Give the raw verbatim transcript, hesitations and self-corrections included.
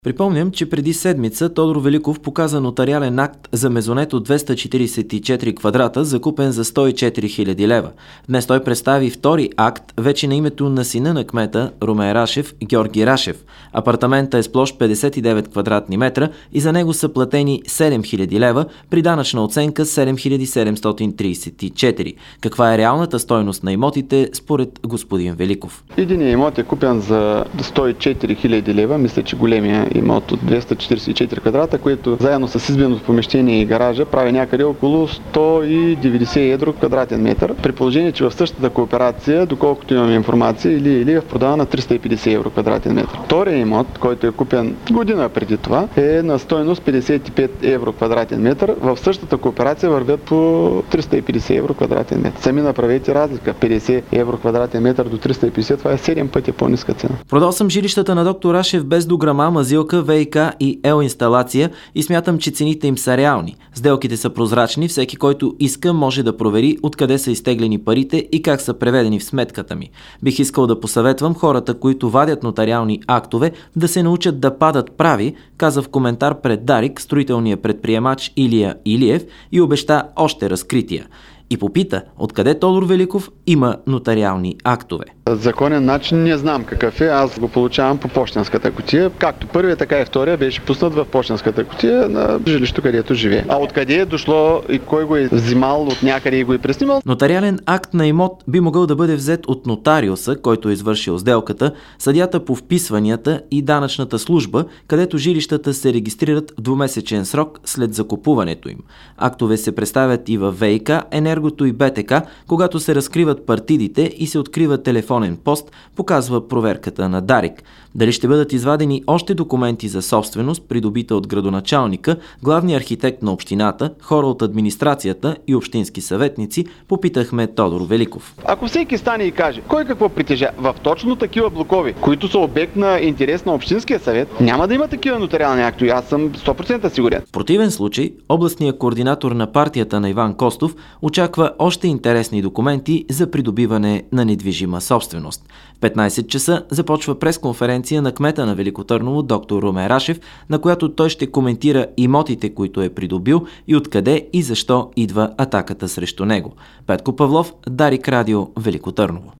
Припомням, че преди седмица Тодор Великов показа нотариален акт за мезонет от двеста четиридесет и четири квадрата, закупен за сто и четири хиляди лева. Днес той представи втори акт, вече на името на сина на кмета Румен Рашев, Георги Рашев. Апартаментът е с площ петдесет и девет квадратни метра и за него са платени седем хиляди лева при данъчна оценка седем хиляди седемстотин тридесет и четири. Каква е реалната стойност на имотите според господин Великов? Единият имот е купен за сто и четири хиляди лева, мисля, че големия имот от двеста четиридесет и четири квадрата, което заедно с избеното помещение и гаража прави някъде около сто и деветдесет евро квадратен метър. При положение, че в същата кооперация, доколкото имаме информация, или, или е в продава на триста и петдесет евро квадратен метър. Вторият имот, който е купен година преди това, е на стойност петдесет и пет евро квадратен метър. В същата кооперация вървят по триста и петдесет евро квадратен метър. Сами направете разлика. петдесет евро квадратен метър до триста и петдесет, това е седем пъти по-ниска цена. Продал съм жилищата на доктор Рашев без дограма, мазилка, ВиК и ел инсталация и смятам, че цените им са реални. Сделките са прозрачни, всеки, който иска, може да провери откъде са изтеглени парите и как са преведени в сметката ми. Бих искал да посъветвам хората, които вадят нотариални актове, да се научат да падат прави, каза в коментар пред Дарик строителния предприемач Илия Илиев и обеща още разкрития. И попита, откъде Тодор Великов има нотариални актове. Законен начин не знам какъв е, аз го получавам по пощенската кутия. Както първия, така и втория беше пуснат в пощенската кутия на жилището, където живее. А откъде е дошло и кой го е взимал от някъде и го е преснимал? Нотариален акт на имот би могъл да бъде взет от нотариуса, който е извършил сделката, съдията по вписванията и данъчната служба, където жилищата се регистрират в двумесечен срок след закупуването им. Актове се представят и във ВиК, Енергото и БТК, когато се разкриват партидите и се открива телефонен пост, показва проверката на Дарик. Дали ще бъдат извадени още документи за собственост, придобита от градоначалника, главния архитект на общината, хора от администрацията и общински съветници, попитахме Тодор Великов. Ако всеки стане и каже кой какво притежава в точно такива блокови, които са обект на интерес на общинския съвет, няма да има такива нотариални актове. Аз съм сто процента сигурен. В противен случай, областният координатор на партията на Иван Костов очаква още интересни документи за придобиване на недвижима собственост. В петнайсет часа започва пресконференция на кмета на Велико Търново доктор Румен Рашев, на която той ще коментира имотите, които е придобил и откъде и защо идва атаката срещу него. Петко Павлов, Дарик Радио, Велико Търново.